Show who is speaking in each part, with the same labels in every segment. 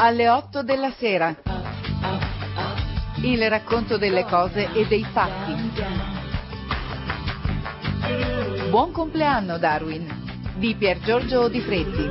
Speaker 1: Alle 8 della sera. Il racconto delle cose e dei fatti. Buon compleanno, Darwin, di Piergiorgio Di Freddi.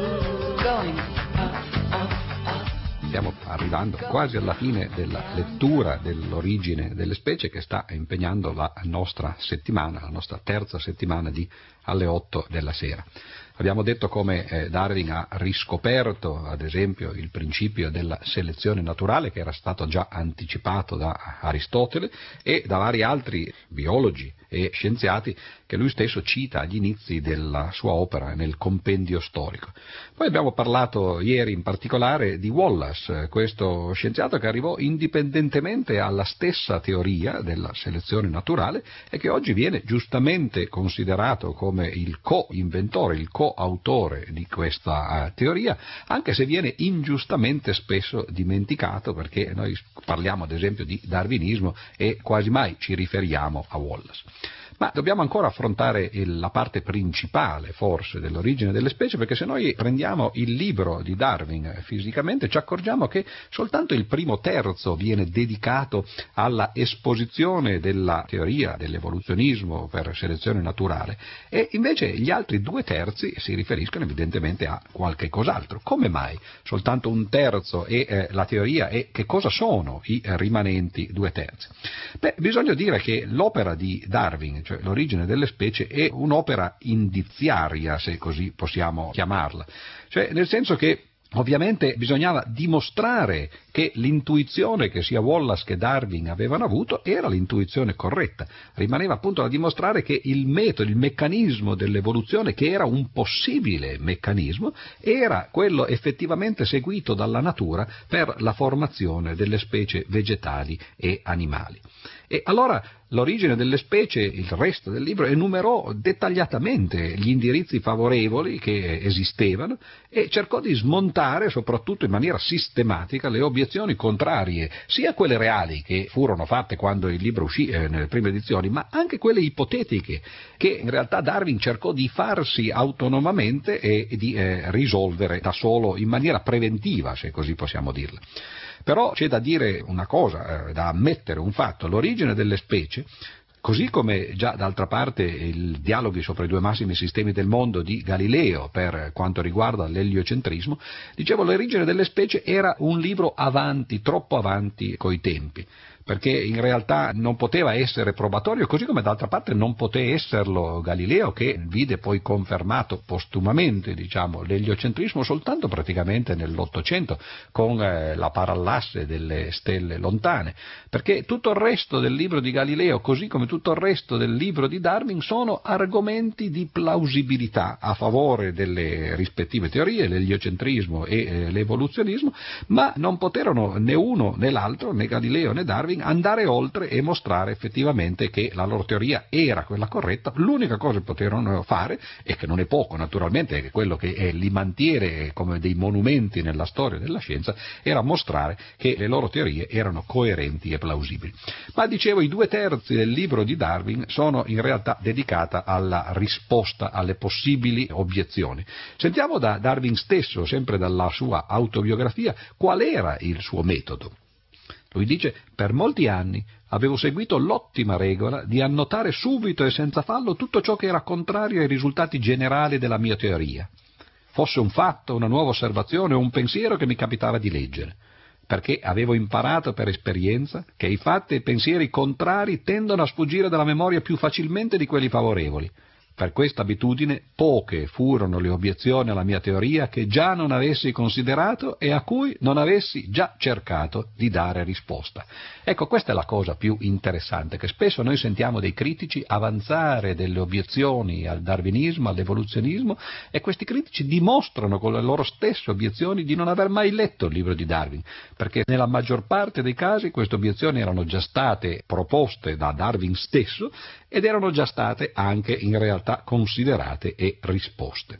Speaker 2: Stiamo arrivando quasi alla fine della lettura dell'origine delle specie che sta impegnando la nostra settimana, la nostra terza settimana di Alle 8 della sera. Abbiamo detto come Darwin ha riscoperto, ad esempio, il principio della selezione naturale che era stato già anticipato da Aristotele e da vari altri biologi e scienziati che lui stesso cita agli inizi della sua opera nel compendio storico. Poi abbiamo parlato ieri in particolare di Wallace, questo scienziato che arrivò indipendentemente alla stessa teoria della selezione naturale e che oggi viene giustamente considerato come il co-inventore, il co-autore di questa teoria, anche se viene ingiustamente spesso dimenticato, perché noi parliamo ad esempio di darwinismo e quasi mai ci riferiamo a Wallace. Ma dobbiamo ancora affrontare la parte principale, forse, dell'origine delle specie, perché se noi prendiamo il libro di Darwin fisicamente ci accorgiamo che soltanto il primo terzo viene dedicato alla esposizione della teoria dell'evoluzionismo per selezione naturale e invece gli altri 2/3 si riferiscono evidentemente a qualche cos'altro. Come mai soltanto 1/3 è la teoria e che cosa sono i rimanenti 2/3? Beh, bisogna dire che l'opera di Darwin, cioè l'origine delle specie, è un'opera indiziaria, se così possiamo chiamarla, cioè nel senso che ovviamente bisognava dimostrare che l'intuizione che sia Wallace che Darwin avevano avuto era l'intuizione corretta. Rimaneva appunto da dimostrare che il metodo, il meccanismo dell'evoluzione, che era un possibile meccanismo, era quello effettivamente seguito dalla natura per la formazione delle specie vegetali e animali. E allora l'origine delle specie, il resto del libro, enumerò dettagliatamente gli indirizzi favorevoli che esistevano e cercò di smontare, soprattutto in maniera sistematica, le obiezioni contrarie, sia quelle reali che furono fatte quando il libro uscì nelle prime edizioni, ma anche quelle ipotetiche che in realtà Darwin cercò di farsi autonomamente e di risolvere da solo in maniera preventiva, se così possiamo dirla. Però c'è da dire una cosa, da ammettere un fatto: l'origine delle specie, così come già d'altra parte il Dialoghi sopra i due massimi sistemi del mondo di Galileo per quanto riguarda l'eliocentrismo, dicevo, l'origine delle specie era un libro avanti, troppo avanti coi tempi, perché in realtà non poteva essere probatorio, così come d'altra parte non poté esserlo Galileo, che vide poi confermato postumamente, l'eliocentrismo soltanto praticamente nell'Ottocento con la parallasse delle stelle lontane, perché tutto il resto del libro di Galileo, così come tutto il resto del libro di Darwin, sono argomenti di plausibilità a favore delle rispettive teorie, l'eliocentrismo e l'evoluzionismo, ma non poterono né uno né l'altro, né Galileo né Darwin, andare oltre e mostrare effettivamente che la loro teoria era quella corretta. L'unica cosa che poterono fare, e che non è poco naturalmente, che quello che li mantiene come dei monumenti nella storia della scienza, era mostrare che le loro teorie erano coerenti e plausibili. Ma dicevo, i 2/3 del libro di Darwin sono in realtà dedicata alla risposta alle possibili obiezioni. Sentiamo da Darwin stesso, sempre dalla sua autobiografia, qual era il suo metodo. Lui dice: per molti anni avevo seguito l'ottima regola di annotare subito e senza fallo tutto ciò che era contrario ai risultati generali della mia teoria, fosse un fatto, una nuova osservazione o un pensiero che mi capitava di leggere, perché avevo imparato per esperienza che i fatti e i pensieri contrari tendono a sfuggire dalla memoria più facilmente di quelli favorevoli. Per questa abitudine poche furono le obiezioni alla mia teoria che già non avessi considerato e a cui non avessi già cercato di dare risposta. Ecco, questa è la cosa più interessante, che spesso noi sentiamo dei critici avanzare delle obiezioni al darwinismo, all'evoluzionismo, e questi critici dimostrano con le loro stesse obiezioni di non aver mai letto il libro di Darwin, perché nella maggior parte dei casi queste obiezioni erano già state proposte da Darwin stesso ed erano già state anche in realtà considerate e risposte.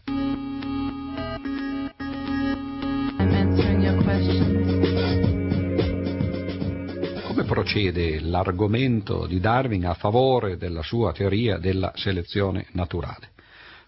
Speaker 2: Come procede l'argomento di Darwin a favore della sua teoria della selezione naturale?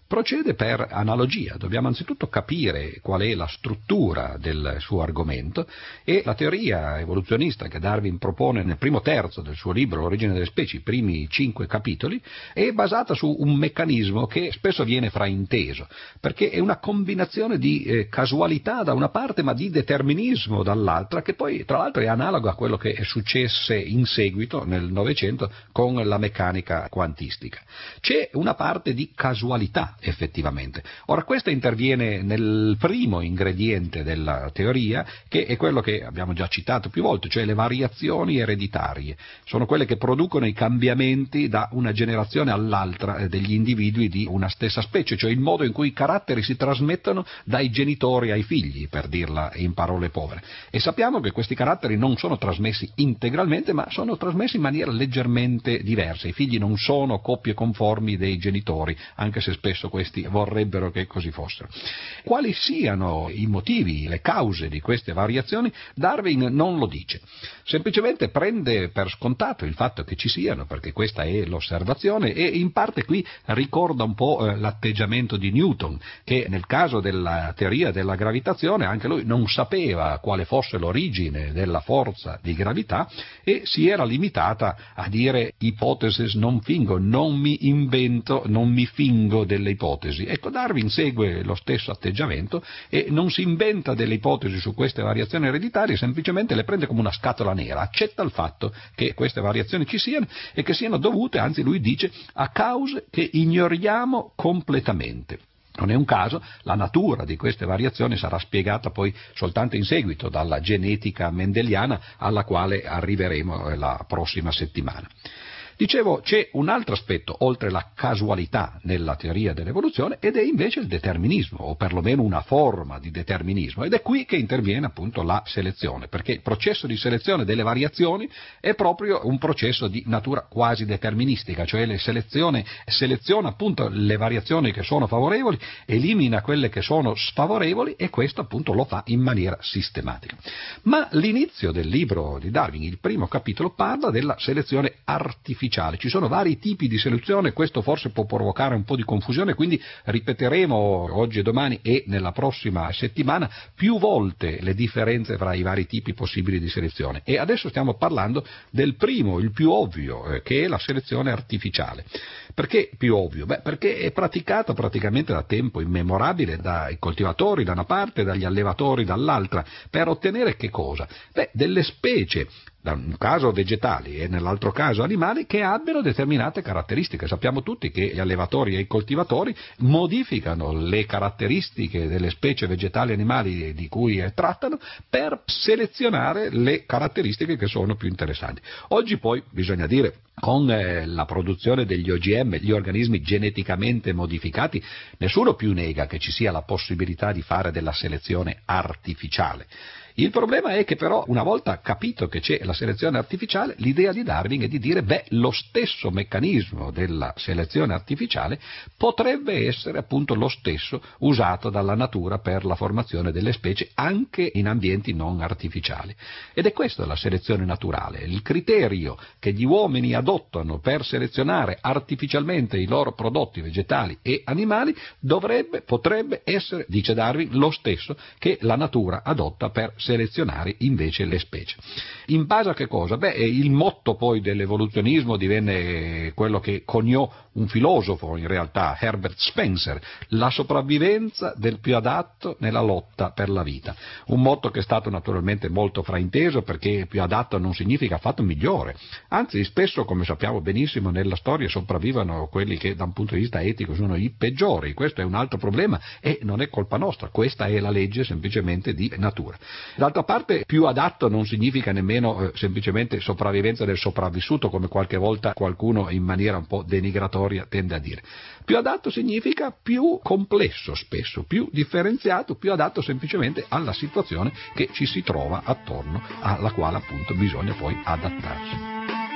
Speaker 2: Procede per analogia, dobbiamo anzitutto capire qual è la struttura del suo argomento, e la teoria evoluzionista che Darwin propone nel primo terzo del suo libro L'origine delle specie, i primi 5 capitoli, è basata su un meccanismo che spesso viene frainteso, perché è una combinazione di casualità da una parte ma di determinismo dall'altra, che poi tra l'altro è analogo a quello che successe in seguito nel Novecento con la meccanica quantistica. C'è una parte di casualità effettivamente. Ora, questa interviene nel primo ingrediente della teoria, che è quello che abbiamo già citato più volte, cioè le variazioni ereditarie. Sono quelle che producono i cambiamenti da una generazione all'altra degli individui di una stessa specie, cioè il modo in cui i caratteri si trasmettono dai genitori ai figli, per dirla in parole povere. E sappiamo che questi caratteri non sono trasmessi integralmente, ma sono trasmessi in maniera leggermente diversa. I figli non sono coppie conformi dei genitori, anche se spesso questi vorrebbero che così fossero. Quali siano i motivi, le cause di queste variazioni, Darwin non lo dice. Semplicemente prende per scontato il fatto che ci siano, perché questa è l'osservazione, e in parte qui ricorda un po' l'atteggiamento di Newton, che nel caso della teoria della gravitazione anche lui non sapeva quale fosse l'origine della forza di gravità e si era limitata a dire ipotesis non fingo, non mi invento, non mi fingo delle ipotesi. Ecco, Darwin segue lo stesso atteggiamento e non si inventa delle ipotesi su queste variazioni ereditarie, semplicemente le prende come una scatola nera, accetta il fatto che queste variazioni ci siano e che siano dovute, anzi lui dice, a cause che ignoriamo completamente. Non è un caso, la natura di queste variazioni sarà spiegata poi soltanto in seguito dalla genetica mendeliana, alla quale arriveremo la prossima settimana. Dicevo, c'è un altro aspetto, oltre la casualità nella teoria dell'evoluzione, ed è invece il determinismo, o perlomeno una forma di determinismo, ed è qui che interviene appunto la selezione, perché il processo di selezione delle variazioni è proprio un processo di natura quasi deterministica, cioè la seleziona appunto le variazioni che sono favorevoli, elimina quelle che sono sfavorevoli, e questo appunto lo fa in maniera sistematica. Ma l'inizio del libro di Darwin, il primo capitolo, parla della selezione artificiale. Ci sono vari tipi di selezione, questo forse può provocare un po' di confusione, quindi ripeteremo oggi e domani e nella prossima settimana più volte le differenze fra i vari tipi possibili di selezione. E adesso stiamo parlando del primo, il più ovvio, che è la selezione artificiale. Perché più ovvio? Perché è praticata praticamente da tempo immemorabile dai coltivatori da una parte e dagli allevatori dall'altra, per ottenere che cosa? Delle specie, da un caso vegetali e nell'altro caso animali, che abbiano determinate caratteristiche. Sappiamo tutti che gli allevatori e i coltivatori modificano le caratteristiche delle specie vegetali e animali di cui trattano per selezionare le caratteristiche che sono più interessanti. Oggi poi, bisogna dire, con la produzione degli OGM, gli organismi geneticamente modificati, nessuno più nega che ci sia la possibilità di fare della selezione artificiale. Il problema è che però, una volta capito che c'è la selezione artificiale, l'idea di Darwin è di dire lo stesso meccanismo della selezione artificiale potrebbe essere appunto lo stesso usato dalla natura per la formazione delle specie anche in ambienti non artificiali. Ed è questa la selezione naturale, il criterio che gli uomini adottano per selezionare artificialmente i loro prodotti vegetali e animali potrebbe essere, dice Darwin, lo stesso che la natura adotta per selezionare invece le specie. In base a che cosa? Il motto poi dell'evoluzionismo divenne quello che coniò un filosofo, in realtà, Herbert Spencer: la sopravvivenza del più adatto nella lotta per la vita. Un motto che è stato naturalmente molto frainteso, perché più adatto non significa affatto migliore. Anzi, spesso, come sappiamo benissimo, nella storia sopravvivono quelli che da un punto di vista etico sono i peggiori. Questo è un altro problema e non è colpa nostra, questa è la legge semplicemente di natura. D'altra parte, più adatto non significa nemmeno semplicemente sopravvivenza del sopravvissuto, come qualche volta qualcuno in maniera un po' denigratoria tende a dire. Più adatto significa più complesso spesso, più differenziato, più adatto semplicemente alla situazione che ci si trova attorno, alla quale appunto bisogna poi adattarsi.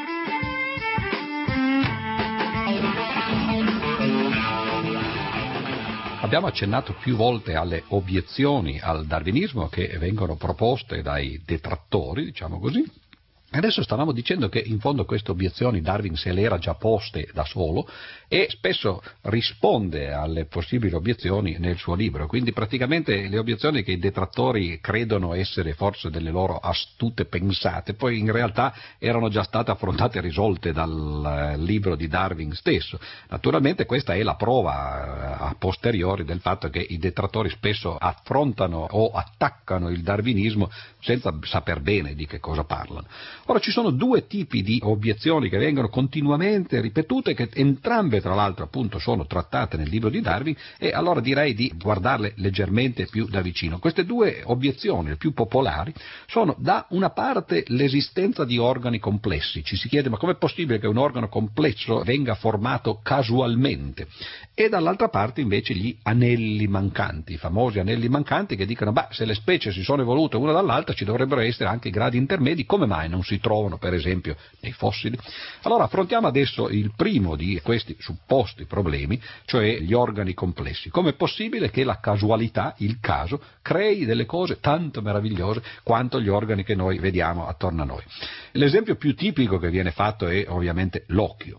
Speaker 2: Abbiamo accennato più volte alle obiezioni al darwinismo che vengono proposte dai detrattori, diciamo così, Adesso stavamo dicendo che in fondo queste obiezioni Darwin se le era già poste da solo e spesso risponde alle possibili obiezioni nel suo libro, quindi praticamente le obiezioni che i detrattori credono essere forse delle loro astute pensate, poi in realtà erano già state affrontate e risolte dal libro di Darwin stesso. Naturalmente questa è la prova a posteriori del fatto che i detrattori spesso affrontano o attaccano il darwinismo senza saper bene di che cosa parlano. Ora ci sono due tipi di obiezioni che vengono continuamente ripetute, che entrambe tra l'altro appunto sono trattate nel libro di Darwin, e allora direi di guardarle leggermente più da vicino. Queste due obiezioni, le più popolari, sono da una parte l'esistenza di organi complessi. Ci si chiede: ma com'è possibile che un organo complesso venga formato casualmente? E dall'altra parte invece gli anelli mancanti, i famosi anelli mancanti, che dicono: se le specie si sono evolute una dall'altra ci dovrebbero essere anche gradi intermedi, come mai non si trovano per esempio nei fossili? Allora affrontiamo adesso il primo di questi supposti problemi, cioè gli organi complessi. Com'è possibile che la casualità, il caso, crei delle cose tanto meravigliose quanto gli organi che noi vediamo attorno a noi? L'esempio più tipico che viene fatto è ovviamente l'occhio,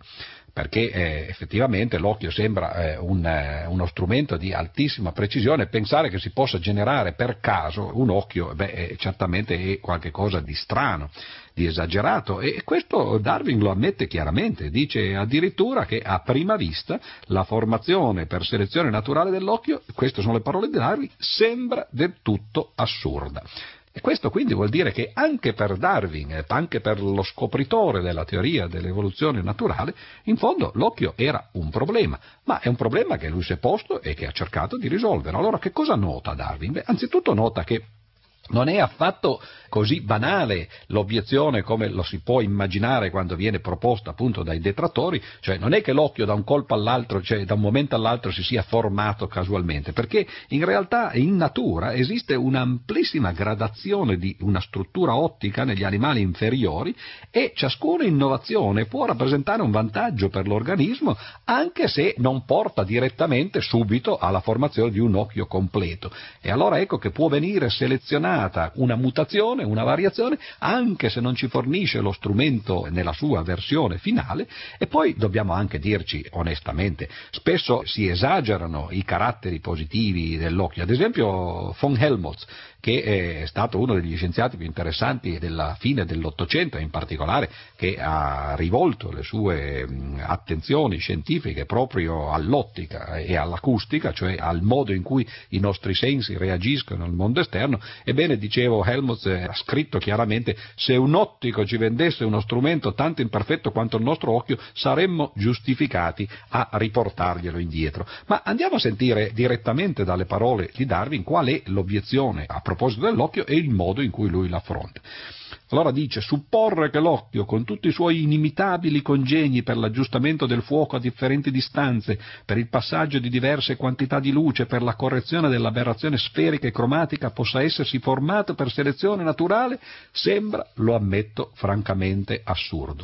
Speaker 2: perché effettivamente l'occhio sembra uno strumento di altissima precisione. Pensare che si possa generare per caso un occhio, certamente è qualcosa di strano, di esagerato, e questo Darwin lo ammette chiaramente. Dice addirittura che a prima vista la formazione per selezione naturale dell'occhio, queste sono le parole di Darwin, sembra del tutto assurda. E questo quindi vuol dire che anche per Darwin, anche per lo scopritore della teoria dell'evoluzione naturale, in fondo l'occhio era un problema, ma è un problema che lui si è posto e che ha cercato di risolvere. Allora che cosa nota Darwin? Anzitutto nota che non è affatto così banale l'obiezione come lo si può immaginare quando viene proposta appunto dai detrattori, cioè non è che l'occhio da un colpo all'altro, cioè da un momento all'altro si sia formato casualmente, perché in realtà in natura esiste un'amplissima gradazione di una struttura ottica negli animali inferiori e ciascuna innovazione può rappresentare un vantaggio per l'organismo, anche se non porta direttamente subito alla formazione di un occhio completo. E allora ecco che può venire selezionata una mutazione, una variazione, anche se non ci fornisce lo strumento nella sua versione finale. E poi dobbiamo anche dirci onestamente, spesso si esagerano i caratteri positivi dell'occhio. Ad esempio von Helmholtz, che è stato uno degli scienziati più interessanti della fine dell'Ottocento, in particolare che ha rivolto le sue attenzioni scientifiche proprio all'ottica e all'acustica, cioè al modo in cui i nostri sensi reagiscono al mondo esterno. Ebbene, dicevo, Helmholtz ha scritto chiaramente: se un ottico ci vendesse uno strumento tanto imperfetto quanto il nostro occhio, saremmo giustificati a riportarglielo indietro. Ma andiamo a sentire direttamente dalle parole di Darwin qual è l'obiezione a proposito dell'occhio e il modo in cui lui l'affronta. Allora dice: supporre che l'occhio, con tutti i suoi inimitabili congegni per l'aggiustamento del fuoco a differenti distanze, per il passaggio di diverse quantità di luce, per la correzione dell'aberrazione sferica e cromatica, possa essersi formato per selezione naturale, sembra, lo ammetto, francamente assurdo.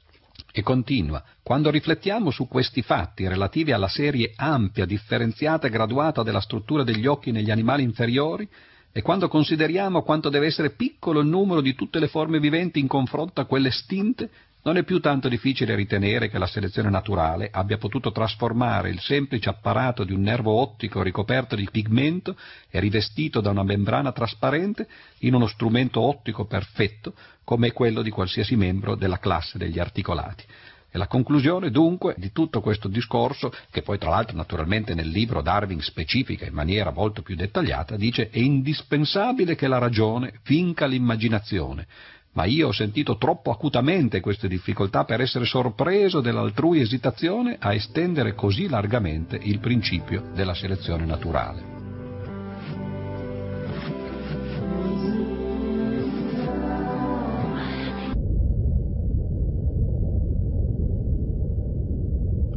Speaker 2: E continua: quando riflettiamo su questi fatti relativi alla serie ampia, differenziata e graduata della struttura degli occhi negli animali inferiori, e quando consideriamo quanto deve essere piccolo il numero di tutte le forme viventi in confronto a quelle estinte, non è più tanto difficile ritenere che la selezione naturale abbia potuto trasformare il semplice apparato di un nervo ottico ricoperto di pigmento e rivestito da una membrana trasparente in uno strumento ottico perfetto, come quello di qualsiasi membro della classe degli articolati. E la conclusione dunque di tutto questo discorso, che poi tra l'altro naturalmente nel libro Darwin specifica in maniera molto più dettagliata, dice: è indispensabile che la ragione vinca l'immaginazione, ma io ho sentito troppo acutamente queste difficoltà per essere sorpreso dell'altrui esitazione a estendere così largamente il principio della selezione naturale.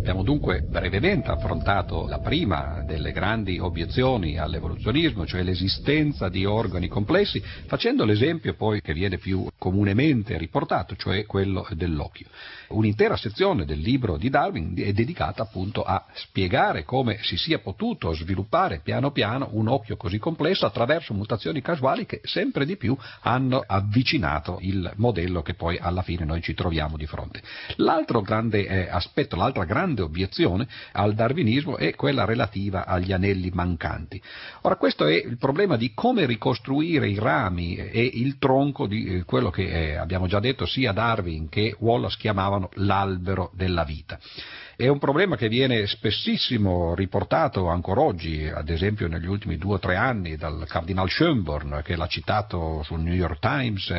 Speaker 2: Abbiamo dunque brevemente affrontato la prima delle grandi obiezioni all'evoluzionismo, cioè l'esistenza di organi complessi, facendo l'esempio poi che viene più comunemente riportato, cioè quello dell'occhio. Un'intera sezione del libro di Darwin è dedicata appunto a spiegare come si sia potuto sviluppare piano piano un occhio così complesso attraverso mutazioni casuali che sempre di più hanno avvicinato il modello che poi alla fine noi ci troviamo di fronte. L'altro grande aspetto, l'altra grande obiezione al darwinismo è quella relativa agli anelli mancanti. Ora, questo è il problema di come ricostruire i rami e il tronco di quello che abbiamo già detto sia Darwin che Wallace chiamavano l'albero della vita. È un problema che viene spessissimo riportato ancora oggi, ad esempio negli ultimi 2 o 3 anni, dal Cardinal Schönborn, che l'ha citato sul New York Times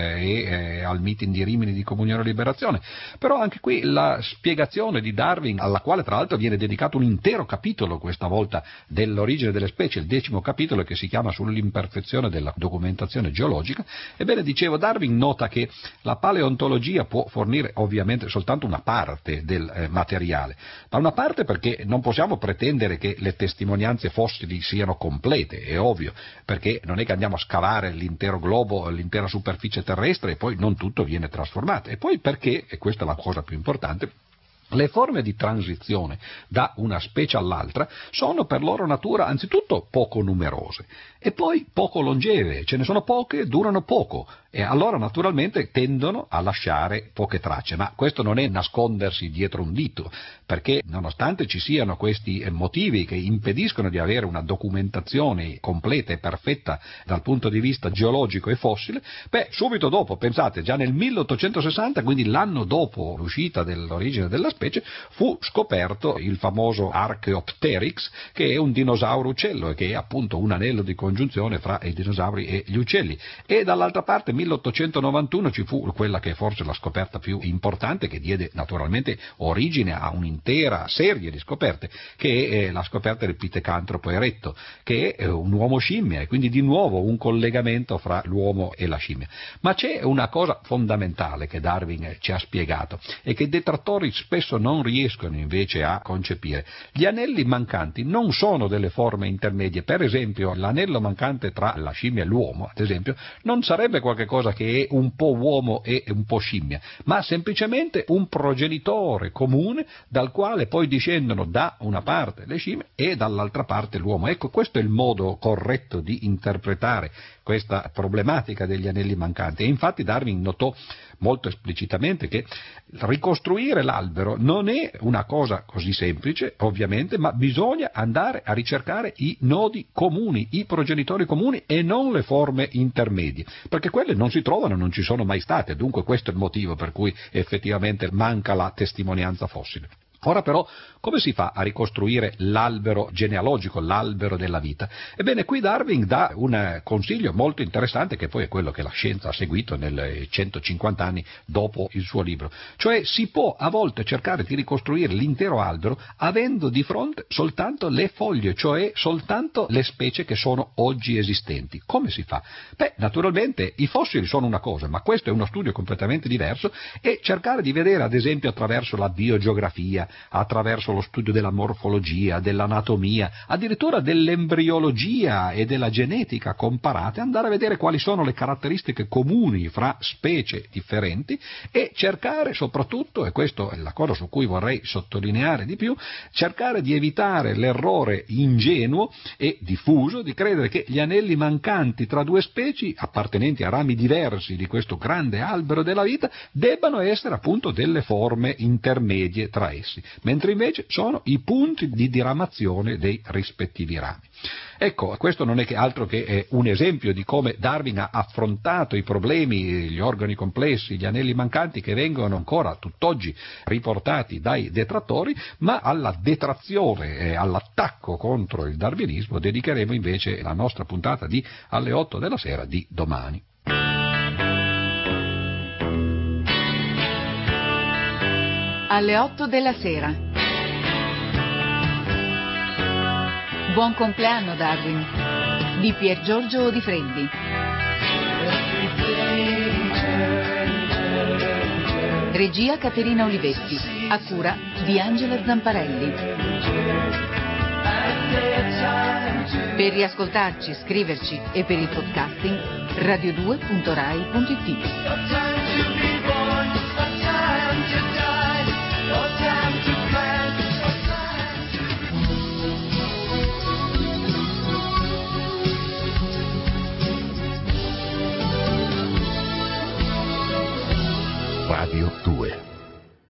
Speaker 2: e al meeting di Rimini di Comunione e Liberazione. Però anche qui la spiegazione di Darwin, alla quale tra l'altro viene dedicato un intero capitolo questa volta dell'origine delle specie, il 10° capitolo che si chiama sull'imperfezione della documentazione geologica, ebbene dicevo, Darwin nota che la paleontologia può fornire ovviamente soltanto una parte del materiale. Da una parte perché non possiamo pretendere che le testimonianze fossili siano complete, è ovvio, perché non è che andiamo a scavare l'intero globo, l'intera superficie terrestre e poi non tutto viene trasformato, e poi perché, e questa è la cosa più importante, le forme di transizione da una specie all'altra sono per loro natura anzitutto poco numerose e poi poco longeve, ce ne sono poche, durano poco e allora naturalmente tendono a lasciare poche tracce, ma questo non è nascondersi dietro un dito, perché nonostante ci siano questi motivi che impediscono di avere una documentazione completa e perfetta dal punto di vista geologico e fossile, subito dopo, pensate, già nel 1860, quindi l'anno dopo l'uscita dell'origine della specie, fu scoperto il famoso Archaeopteryx, che è un dinosauro uccello e che è appunto un anello di congiunzione fra i dinosauri e gli uccelli. E dall'altra parte 1891 ci fu quella che è forse la scoperta più importante, che diede naturalmente origine a un'intera serie di scoperte, che è la scoperta del Pithecanthropo eretto, che è un uomo scimmia e quindi di nuovo un collegamento fra l'uomo e la scimmia. Ma c'è una cosa fondamentale che Darwin ci ha spiegato e che i detrattori spesso non riescono invece a concepire. Gli anelli mancanti non sono delle forme intermedie. Per esempio, l'anello mancante tra la scimmia e l'uomo, ad esempio, non sarebbe qualche cosa che è un po' uomo e un po' scimmia, ma semplicemente un progenitore comune dal quale poi discendono da una parte le scimmie e dall'altra parte l'uomo. Ecco, questo è il modo corretto di interpretare questa problematica degli anelli mancanti. E infatti Darwin notò molto esplicitamente che ricostruire l'albero non è una cosa così semplice, ovviamente, ma bisogna andare a ricercare i nodi comuni, i progenitori comuni e non le forme intermedie, perché quelle non si trovano, non ci sono mai state, dunque questo è il motivo per cui effettivamente manca la testimonianza fossile. Ora però, come si fa a ricostruire l'albero genealogico, l'albero della vita? Ebbene, qui Darwin dà un consiglio molto interessante, che poi è quello che la scienza ha seguito nel 150 anni dopo il suo libro. Cioè, si può a volte cercare di ricostruire l'intero albero avendo di fronte soltanto le foglie, cioè soltanto le specie che sono oggi esistenti. Come si fa? Naturalmente i fossili sono una cosa, ma questo è uno studio completamente diverso, e cercare di vedere, ad esempio, attraverso la biogeografia, attraverso lo studio della morfologia, dell'anatomia, addirittura dell'embriologia e della genetica comparate, andare a vedere quali sono le caratteristiche comuni fra specie differenti e cercare soprattutto, e questa è la cosa su cui vorrei sottolineare di più, cercare di evitare l'errore ingenuo e diffuso di credere che gli anelli mancanti tra due specie appartenenti a rami diversi di questo grande albero della vita debbano essere appunto delle forme intermedie tra essi, mentre invece sono i punti di diramazione dei rispettivi rami. Ecco, questo non è che altro che un esempio di come Darwin ha affrontato i problemi, gli organi complessi, gli anelli mancanti, che vengono ancora tutt'oggi riportati dai detrattori, ma alla detrazione e all'attacco contro il darwinismo dedicheremo invece la nostra puntata di alle 8 della sera di domani.
Speaker 1: Alle 8 della sera. Buon compleanno Darwin di Piergiorgio Di Freddi. Regia Caterina Olivetti. A cura di Angela Zamparelli. Per riascoltarci, scriverci e per il podcasting radio2.rai.it.